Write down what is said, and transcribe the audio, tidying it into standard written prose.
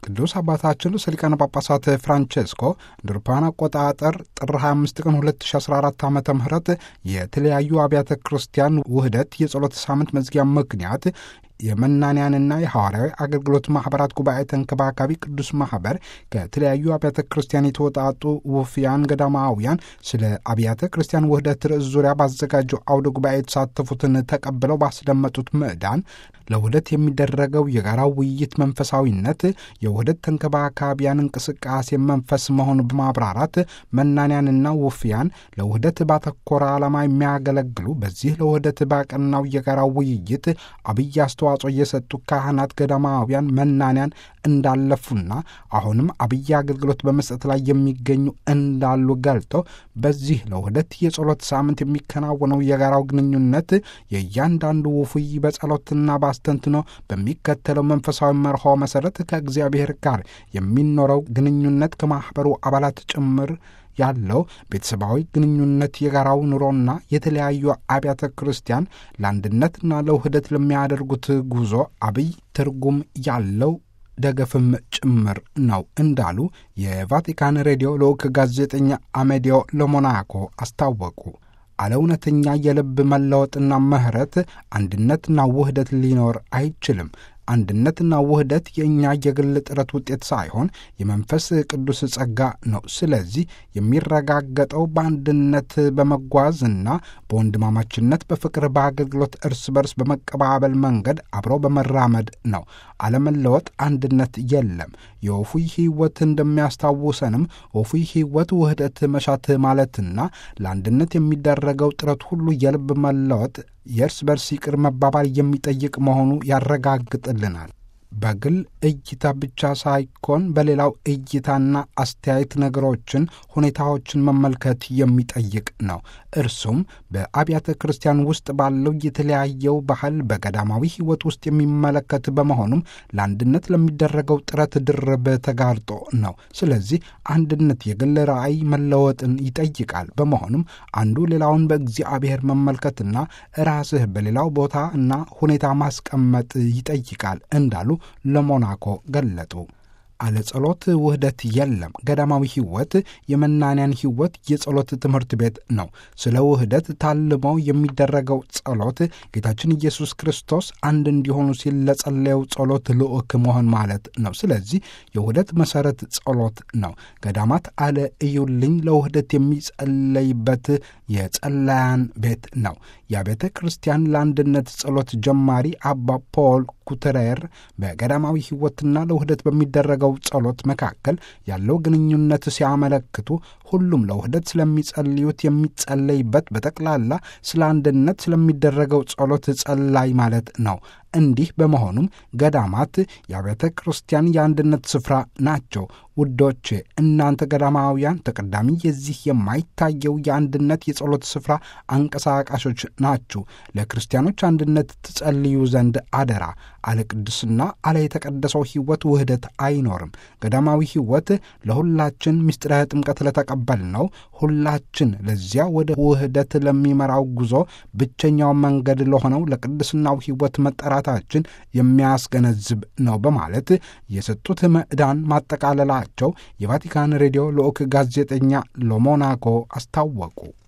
ቅዱስ አባታችን ርዕሰ ሊቃነ ጳጳሳት ፍራንቼስኮ እንደ አውሮፓውያን አቆጣጠር ጥር 25 ቀን 2014 ዓ.ም የተለያዩ አብያተ ክርስቲያን ውህደት የጸሎት ሳምንት መዝጊያ ምክንያት የመናንያንና የሐዋርያዊ አገልግሎት ማኅበራት ጉባኤ ተንከባካቢ ቅዱስ ማኅበር ከተለያዩ አብያተ ክርስቲያን የተወጣጡ ውፍያን ገዳማውያን ስለ አብያተ ክርስቲያን ውህደት ርዕስ ዙሪያ ባዘጋጀው አውደ ጉባኤ የተሳተፉትን ተቀብለው ባስደመጡት ምዕዳን ለውህደት የሚደረገው የጋራ ውይይት መንፈሳዊነት የውህደት ተንከባካቢያን እንቅስቃሴ መንፈስ መሆኑ በማብራራት መናንያንና ውፍያን ለውህደት ባተኮረ ዓላማ የሚያገለግሉ በዚህ ለውህደት ባቀናው የጋራ ውይይት አብይ አስተዋጽኦ የሰጡ ካህናት ገዳማውያን መናንያን እንዳለፉና አሁንም አብይ አገልግሎት በመስጠት ላይ የሚገኙ እንዳሉ ገልጠው በዚህ ለውህደት የጸሎት ሳምንት የሚከናወነው የጋራው ግንኙነት የእያንዳንዱ ውፉይ በጸሎትና ባስተንትኖ በሚከተለው መንፈሳዊ መርሆ መሰረት ከእግዚአብሔር ጋር የሚኖረው ግንኙነት ከማኅበሩ አባላት ጭምር ያለው ቤተሰባዊ ግንኙነት የጋራው ኑሮና የተለያዩ አብያተ ክርስቲያን ለአንድነትና ለውህደት ለሚያደርጉት ጉዞ አብይ ትርጉም ያለው ደገፍም ጭምር ነው እንዳሉ የቫቲካን ሬዲዮ ልዑክ ጋዜጠኛ አሜዲዮ ለሞናኮ አስታወቁ። አለ እውነተኛ የልብ መለወጥና ምሕረት አንድነትና ውህደት ሊኖር አይችልም። አንድነትና ውህደት የእኛ የግል ጥረት ውጤት ሳይሆን የመንፈስ ቅዱስ ጸጋ ነው። ስለዚህ የሚረጋገጠው በአንድነት በመጓዝና በወንድማማችነት በፍቅር በአገልግሎት እርስ በርስ በመቀባበል መንገድ አብሮ በመራመድ ነው። አለመለወጥ አንድነት የለም። የወፉይ ሕይወት እንደሚያስታውሰንም ወፉይ ሕይወት ውህደት መሻት ማለትና ለአንድነት የሚደረገው ጥረት ሁሉ የልብ መለወጥ የእርስ በርስ ይቅር መባባል የሚጠይቅ መሆኑ ያረጋግጥልናል። በግል እይታ ብቻ ሳይሆን በሌላው እይታና አስተያየት ነገሮችን፣ ሁኔታዎችን መመልከት የሚጠይቅ ነው። እርሱም በአብያተ ክርስቲያን ውስጥ ባለው የተለያየው ባህል በገዳማዊ ሕይወት ውስጥ የሚመለከት በመሆኑም ለአንድነት ለሚደረገው ጥረት ድርብ ተጋርጦ ነው። ስለዚህ አንድነት የግል ራዕይ መለወጥን ይጠይቃል። በመሆኑም አንዱ ሌላውን በእግዚአብሔር መመልከትና ራስህ በሌላው ቦታ እና ሁኔታ ማስቀመጥ ይጠይቃል እንዳሉ ለሞናኮ ገለጡ። አለ ጸሎት ውህደት የለም። ገዳማዊ ሕይወት የመናንያን ሕይወት የጸሎት ትምህርት ቤት ነው። ስለ ውህደት ታልመው የሚደረገው ጸሎት ጌታችን ኢየሱስ ክርስቶስ አንድ እንዲሆኑ ሲል ለጸለየው ጸሎት ልዑክ መሆን ማለት ነው። ስለዚህ የውህደት መሠረት ጸሎት ነው። ገዳማት አለ እዩልኝ ለውህደት የሚጸለይበት የጸላያን ቤት ነው። የቤተ ክርስቲያን ለአንድነት ጸሎት ጀማሪ አባ ፖል ኩተሬር በገዳማዊ ሕይወትና ለውህደት በሚደረገው ጸሎት መካከል ያለው ግንኙነት ሲያመለክቱ ሁሉም ለውህደት ስለሚጸልዩት የሚጸለይበት በጠቅላላ ስለ አንድነት ስለሚደረገው ጸሎት ጸላይ ማለት ነው። እንዲህ በመሆኑም ገዳማት የአብያተ ክርስቲያን የአንድነት ስፍራ ናቸው። ውዶቼ እናንተ ገዳማውያን ተቀዳሚ የዚህ የማይታየው የአንድነት የጸሎት ስፍራ አንቀሳቃሾች ናችሁ። ለክርስቲያኖች አንድነት ትጸልዩ ዘንድ አደራ። አለ ቅድስና አለ የተቀደሰው ሕይወት ውህደት አይኖርም። ገዳማዊ ሕይወት ለሁላችን ምስጢረ ጥምቀት ለተቀበልነው ሁላችን ለዚያ ወደ ውህደት ለሚመራው ጉዞ ብቸኛው መንገድ ለሆነው ለቅድስናው ሕይወት መጠራታችን የሚያስገነዝብ ነው በማለት የሰጡት ምዕዳን ማጠቃለላቸው የቫቲካን ሬዲዮ ልዑክ ጋዜጠኛ ለሞናኮ አስታወቁ።